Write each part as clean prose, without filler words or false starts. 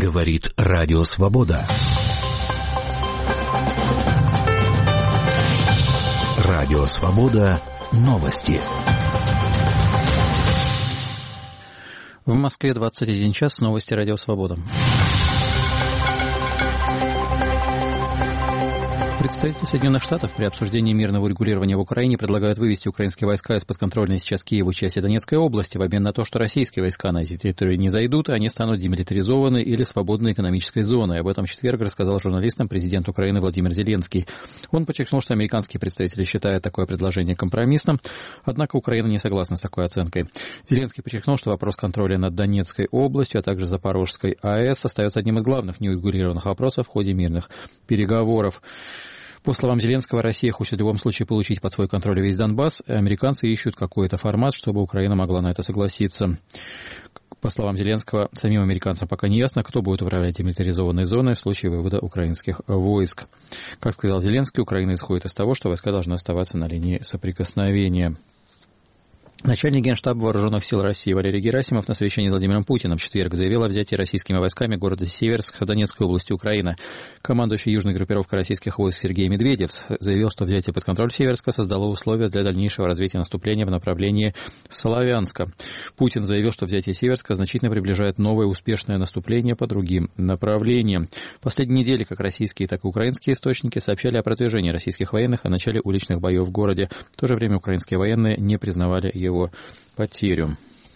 Говорит Радио Свобода. Радио Свобода. Новости. В Москве 21 час. Новости Радио Свобода. Представители Соединенных Штатов при обсуждении мирного урегулирования в Украине предлагают вывести украинские войска из подконтрольной сейчас Киеву части Донецкой области в обмен на то, что российские войска на эти территории не зайдут, они станут демилитаризованной или свободной экономической зоной. Об этом в четверг рассказал журналистам президент Украины Владимир Зеленский. Он подчеркнул, что американские представители считают такое предложение компромиссным, однако Украина не согласна с такой оценкой. Зеленский подчеркнул, что вопрос контроля над Донецкой областью, а также Запорожской АЭС остается одним из главных неурегулированных вопросов в ходе мирных переговоров. По словам Зеленского, Россия хочет в любом случае получить под свой контроль весь Донбасс, и американцы ищут какой-то формат, чтобы Украина могла на это согласиться. По словам Зеленского, самим американцам пока не ясно, кто будет управлять демилитаризованной зоной в случае вывода украинских войск. Как сказал Зеленский, Украина исходит из того, что войска должны оставаться на линии соприкосновения. Начальник Генштаба Вооруженных сил России Валерий Герасимов на совещании с Владимиром Путиным в четверг заявил о взятии российскими войсками города Северск в Донецкой области Украины. Командующий южной группировкой российских войск Сергей Медведев заявил, что взятие под контроль Северска создало условия для дальнейшего развития наступления в направлении Славянска. Путин заявил, что взятие Северска значительно приближает новое успешное наступление по другим направлениям. В последние недели как российские, так и украинские источники сообщали о продвижении российских военных и начале уличных боев в городе. В то же время украинские военные не признавали его потерю.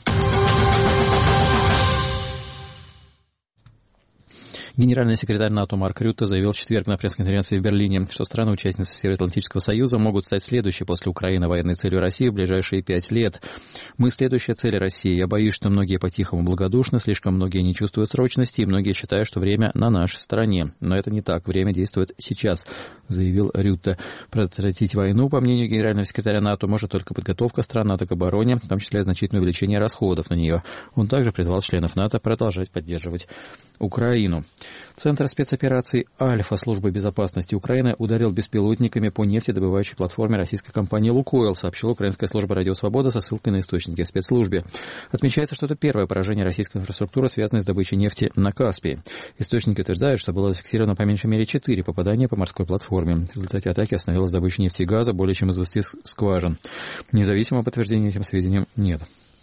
Генеральный секретарь НАТО Марк Рютте заявил в четверг на пресс-конференции в Берлине, что страны-участницы Североатлантического союза могут стать следующей после Украины военной целью России в ближайшие 5 лет. Мы следующая цель России. Я боюсь, что многие по-тихому благодушны, слишком многие не чувствуют срочности, и многие считают, что время на нашей стороне. Но это не так. Время действует сейчас, заявил Рютте. Предотвратить войну, по мнению генерального секретаря НАТО, может только подготовка стран НАТО к обороне, в том числе значительное увеличение расходов на нее. Он также призвал членов НАТО продолжать поддерживать Украину. Центр спецопераций «Альфа» службы безопасности Украины ударил беспилотниками по нефтедобывающей платформе российской компании «Лукойл», сообщила украинская служба «Радио Свобода» со ссылкой на источники в спецслужбе. Отмечается, что это первое поражение российской инфраструктуры, связанное с добычей нефти на Каспии. Источники утверждают, что было зафиксировано по меньшей мере 4 попадания по морской платформе. В результате атаки остановилась добыча нефти и газа более чем из 20 скважин. Независимого подтверждения этим сведениям нет.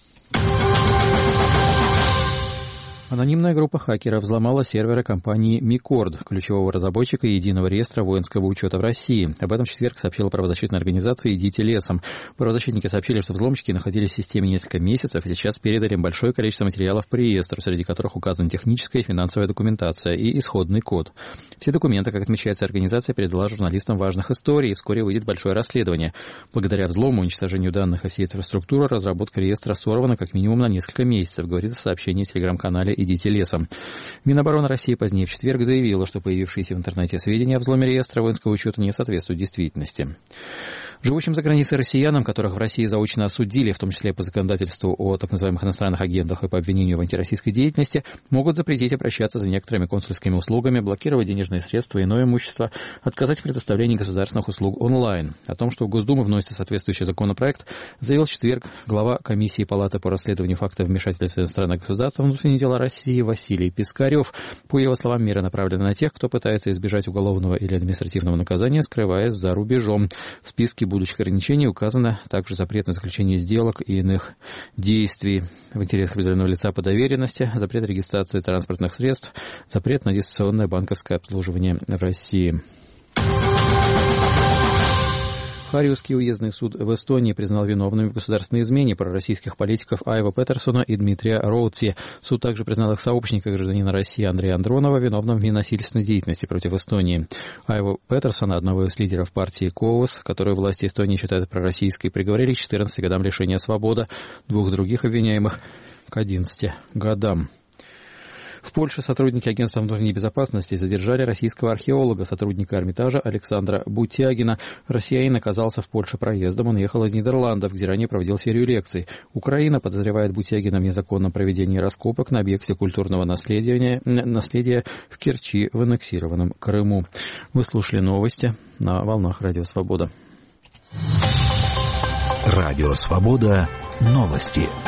Анонимная группа хакеров взломала серверы компании Микорд, ключевого разработчика единого реестра воинского учета в России. Об этом в четверг сообщила правозащитная организация «Идите лесом». Правозащитники сообщили, что взломщики находились в системе несколько месяцев и сейчас передали им большое количество материалов по реестру, среди которых указана техническая и финансовая документация и исходный код. Все документы, как отмечается, организация передала журналистам важных историй, и вскоре выйдет большое расследование. Благодаря взлому и уничтожению данных и всей инфраструктуры разработка реестра сорвана как минимум на несколько месяцев, говорится в сообщении в телеграм-канале «Идите лесом». Минобороны России позднее в четверг заявила, что появившиеся в интернете сведения о взломе реестра воинского учета не соответствуют действительности. Живущим за границей россиянам, которых в России заочно осудили, в том числе по законодательству о так называемых иностранных агентах и по обвинению в антироссийской деятельности, могут запретить обращаться за некоторыми консульскими услугами, блокировать денежные средства и иное имущество, отказать в предоставлении государственных услуг онлайн. О том, что в Госдуму вносится соответствующий законопроект, заявил в четверг глава комиссии Палаты по расследованию фактов вмешательства иностранных государств в внутренние дела России Василий Пискарев. По его словам, меры направлены на тех, кто пытается избежать уголовного или административного наказания, скрываясь за рубежом. В списке будущих ограничений указано также запрет на заключение сделок и иных действий в интересах определенного лица по доверенности, запрет регистрации транспортных средств, запрет на дистанционное банковское обслуживание в России. Харьковский уездный суд в Эстонии признал виновными в государственной измене пророссийских политиков Айво Петерсона и Дмитрия Роутси. Суд также признал их сообщника, гражданина России Андрея Андронова, виновным в ненасильственной деятельности против Эстонии. Айво Петерсона, одного из лидеров партии КООС, которую власти Эстонии считают пророссийской, приговорили к 14 годам лишения свободы, двух других обвиняемых к 11 годам. В Польше сотрудники агентства внутренней безопасности задержали российского археолога, сотрудника Эрмитажа Александра Бутягина. Россиянин оказался в Польше проездом. Он ехал из Нидерландов, где ранее проводил серию лекций. Украина подозревает Бутягина в незаконном проведении раскопок на объекте культурного наследия в Керчи в аннексированном Крыму. Вы слушали новости на волнах Радио Свобода. Радио Свобода. Новости.